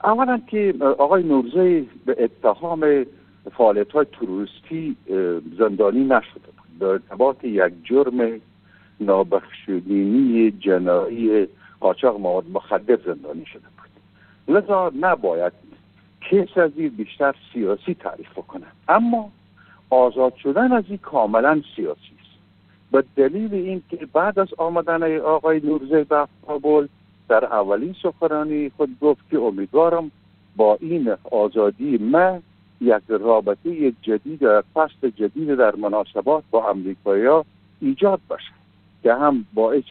اولا که آقای نورزی به اتهام فعالیت‌های تروریستی زندانی نشده بود. به ارتباط یک جرم نابخشودنی جنایی قاچاق مواد مخدر زندانی شده بود. لذا نباید کیس از این بیشتر سیاسی تعریف کنه، اما آزاد شدن از این کاملا سیاسی است. به دلیل اینکه بعد از آمدن آقای نورزی به کابل در اولین سخنرانی خود گفت که امیدوارم با این آزادی ما یک رابطه جدید، فصل جدید در مناسبات با امریکایی‌ها ایجاد بشه که هم باعث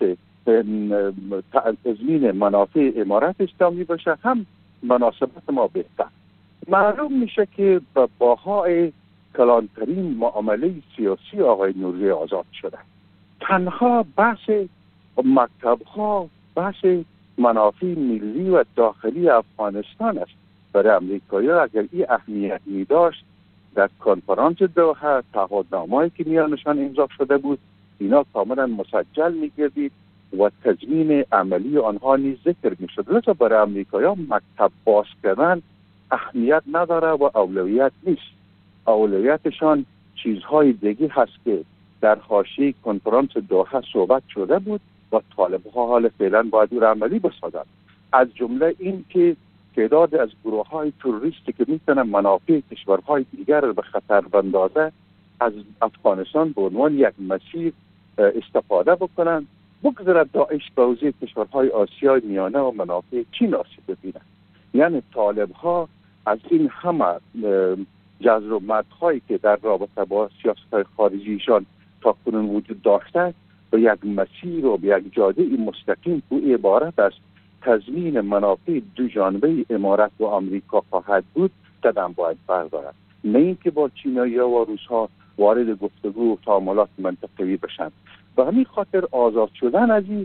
تضمین منافع امارت اسلامی بشه، هم مناسبت ما بهتر. معلوم میشه که به بهای کلانترین معامله سیاسی آقای نورزی آزاد شده. تنها بحث مکتب‌ها، بحث منافع ملی و داخلی افغانستان است. برای امریکایی‌ها اگر این اهمیت می داشت، در کنفرانس دوحه تعهدنامه‌ای که میانشان امضا شده بود اینا کاملا مسجل می‌گردید و تضمین عملی آنها نیز ذکر می‌شد. لذا برای امریکایی‌ها مکتب باز کردن اهمیت نداره و اولویت نیست. اولویتشان چیزهای دیگه هست که در حاشیه کنفرانس دوحه صحبت شده بود و طالب‌ها حال فعلا باید او عملی بسازند. از جمله این که تعداد از گروه‌های تروریستی که میتونن منافع کشورهای دیگر را به خطر بندازه از افغانستان به عنوان یک مسیر استفاده بکنن، بگذارد داعش به حوزه کشورهای آسیای میانه و منافع چین آسیب ببینند. یعنی طالب‌ها از این همه جذر و مدخایی که در رابطه با سیاست‌های خارجیشان تا کنون وجود داشته به یک مسیر و به یک جاده مستقیم او عبارت است تضمین منافع دو جانبه امارت و آمریکا خواهد بود، قدم باید بردارد. نه اینکه با چینایی‌ها و روس‌ها وارد گفتگو و تعاملات منطقه‌ای بشن. به همین خاطر آزاد شدن از این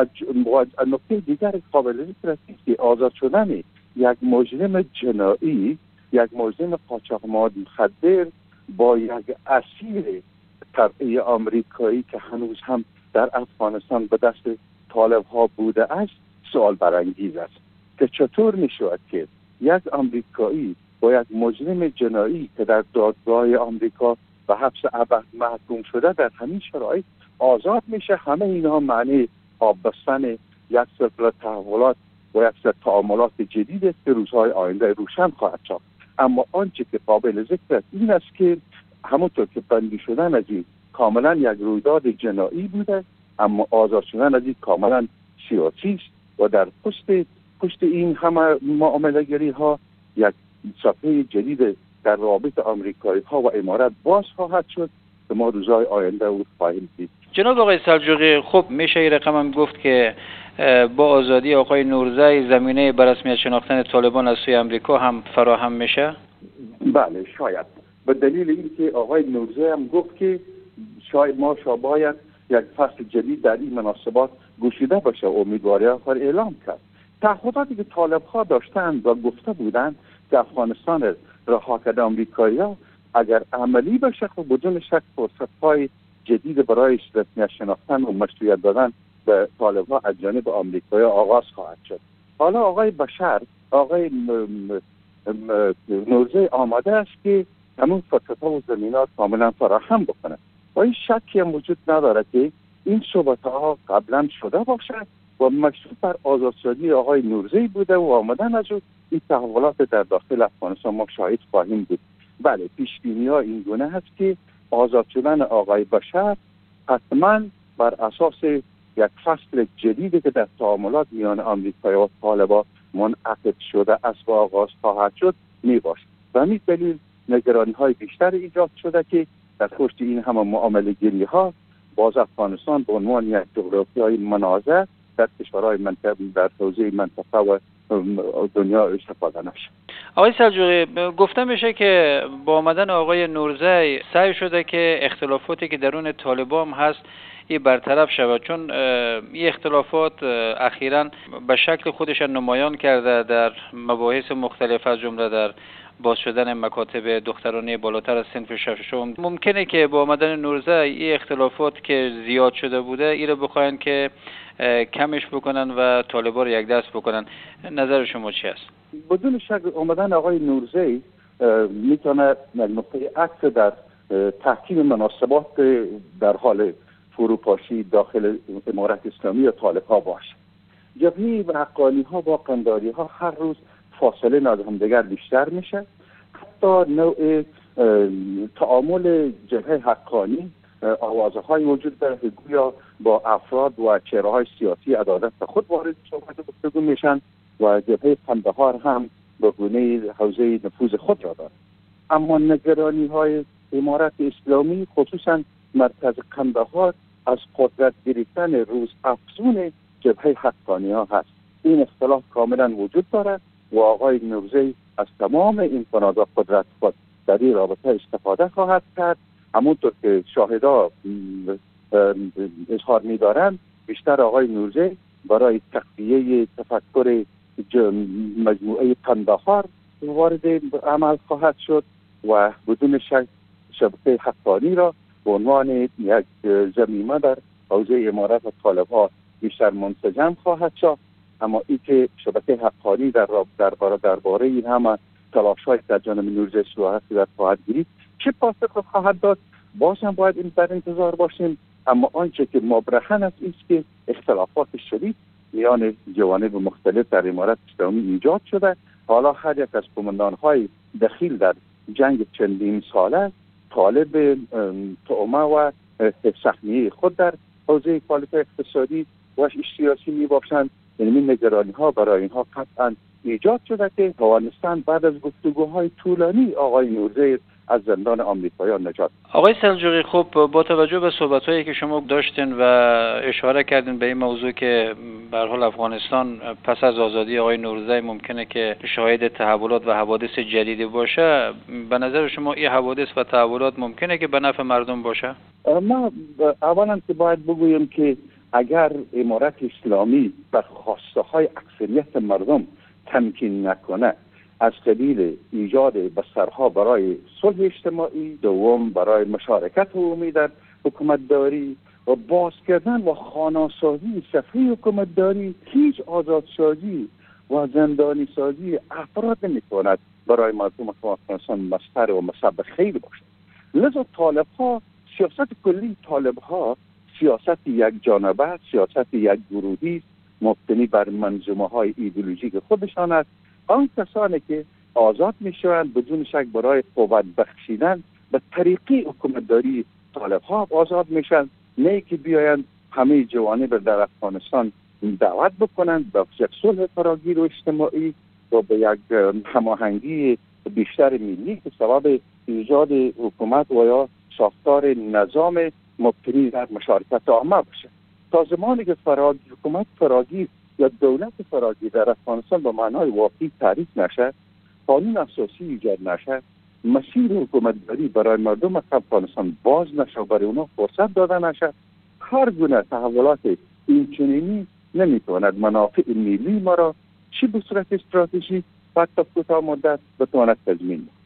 نکته دیگر قابل ذکر است که آزاد شدن یک مجرم جنایی، یک مجرم قاچاق مواد مخدر با یک اسیر طبعی آمریکایی که هنوز هم در افغانستان به دست طالب‌ها بوده است سوال برانگیز است که چطور میشود که یک آمریکایی با یک مجرم جنایی که در دادگاه آمریکا به حبس ابد محکوم شده در همین شرایط آزاد میشه. همه اینها معنی آب بستن یک سلسله تحولات و یک سلسله تعاملات جدید است که روزهای آینده روشن خواهد شد. اما آنچه که قابل ذکر است این است که همونطور که بندی شدن از این کاملا یک رویداد جنایی بوده، اما آزاد شدن از این کاملا سیاسی است و در پشت این همه معامله‌گری ها یک صفحه جدید در رابط آمریکایی ها و امارات باز خواهد شد که ما روزهای آینده او خواهیم دید. جناب آقای سلجوقی، خب میشه این رقم هم گفت که با آزادی آقای نورزی زمینه به رسمیت شناختن طالبان از سوی امریکا هم فراهم میشه؟ بله شاید، به دلیل اینکه آقای نورزی هم گفت که شاید ما باید یک فصل جدید در این مناسبات گشوده باشه. امیدواری آخر اعلام کرد. تعهداتی که طالب‌ها داشتند و گفته بودند که افغانستان رها کرده آمریکایی‌ها اگر عملی بشه خب بدون شک فرصت‌های جدید برای رسمیت شناختن و مشروعیت دادن به طالب‌ها از جانب آمریکایی‌ها آغاز خواهد شد. حالا آقای بشر، آقای نورزی آماده است که همون فرصت‌ها و زمینات کاملا فراهم بکنه و این شکی هم وجود نداره که این صحبت‌ها قبلا شده باشد و مشروط بر آزادسازی آقای نورزی بوده و آمدن از این تحولات در داخل افغانستان ما شاهد خواهیم بود. بله، پیش‌بینی‌ها این گونه هست که آزاد شدن آقای بشر حتما بر اساس یک فصل جدیدی که در تعاملات میان آمریکا و طالبان منعقد شده است و آغاز خواهد شد میباشد. و همین دلیل نگرانی‌های بیشتر ایجاد شده که در پشت این همه معامله‌گری‌ها باز افغانستان به عنوان یک جغرافیای منازع در کشورهای منطقه در حوزه منطقه و دنیا استفاده نشه. آقای سلجوقی، گفته میشه که با آمدن آقای نورزی سعی شده که اختلافاتی که درون طالبان هست این برطرف شود، چون این اختلافات اخیراً به شکل خودش نمایان کرده در مباحث مختلف از جمله در باز شدن مکاتب دخترانه بالاتر از صنف ششم. ممکنه که با آمدن نورزی این اختلافات که زیاد شده بوده این رو بخواین که کمش بکنن و طالبان رو یک دست بکنن. نظر شما چی است؟ بدون شک آمدن آقای نورزی میتونه نقطه عطف در تحکیم مناسبات در حال فروپاشی داخل امارت اسلامی و طالب‌ها باشه. جبهه و حقانی ها با قنداری ها هر روز فاصله از همدیگر بیشتر میشه. حتی نوع تعامل جبهه حقانی آوازه های وجود داره که گویا با افراد و چهره های سیاسی عدالت خود وارد صحبت و گفتگو میشن و جبهه قندهار هم به گونه حوزه نفوذ خود را دارد. اما نگرانی های امارت اسلامی خصوصا مرکز قندهار از قدرت گرفتن روز افزون جبهه حقانی ها هست. این اختلاف کاملا وجود دارد و آقای نورزی از تمام امکانات و قدرت خود در این رابطه استفاده خواهد کرد. همونطور که شاهدا اظهار می‌دارند بیشتر آقای نورزی برای تقویه تفکر مجموعه قندهار وارد عمل خواهد شد و بدون شک شبکه حقانی را به عنوان یک ضمیمه در حوزه امارت و طالب‌ها بیشتر منسجم خواهد شد. اما این که شبکه حقانی درباره این همه تلاش‌های در جانب نورزی صورت خواهد گرفت چه پاسخ خواهد داد باز هم باید در انتظار باشیم. اما آنچه که مبرهن است که اختلافات شدید میان جوانب مختلف در امارت اسلامی ایجاد شده. حالا هر یک از قماندان‌های دخیل در جنگ چندین ساله طالب طعمه و سهمیه خود در حوزه فعالیت اقتصادی و سیاسی می باشند. این نگرانی ها برای اینها قطعا ایجاد شده که توانستند بعد از گفتگوهای طولانی آقای نورزی از زندان آمریکاییان نجات. آقای سلجوقی، خب با توجه به صحبت‌هایی که شما داشتین و اشاره کردین به این موضوع که به هر حال افغانستان پس از آزادی آقای نورزی ممکنه که شاهد تحولات و حوادث جدیدی باشه، به نظر شما این حوادث و تحولات ممکنه که به نفع مردم باشه؟ ما اولا که باید بگویم که اگر امارت اسلامی بر خواسته‌های اکثریت مردم تمکین نکنه، از قبیل ایجاد بسترها برای صلح اجتماعی، دوم برای مشارکت عمومی در حکومتداری و باز کردن و خانه‌سازی صفحه حکومتداری، هیچ آزادسازی و زندانی سازی افراد نمی‌تواند برای مردم افغانستان مستر و مسبب خیر باشد. لذا طالب‌ها، سیاست کلی طالب‌ها سیاست یک جانبه، سیاست یک گروهی مبتنی بر منظومه‌های ایدئولوژیک خودشان است. آن کسانی که آزاد میشوند بدون شک برای قوت بخشیدن به طریقی حکومتداری طالب‌ها آزاد میشن، نه که بیایند همه جوانب در افغانستان دعوت بکنند به یک صلح فراگیر و اجتماعی و به یک هماهنگی بیشتر ملی که سبب ایجاد حکومت و یا ساختار نظام مبتنی در مشارکت عامه باشه. تا زمانی که حکومت فراگیر یا دولت فراگیر در افغانستان به معنای واقعی تعریف نشه، قانون اساسی ایجاد نشه، مسیر حکومتداری برای مردم افغانستان باز نشه و برای اونا فرصت داده نشه، هر گونه تحولات اینچنینی نمیتواند منافع ملی ما را چی به صورت استراتژی و تا کوتاه مدت بتواند تضمین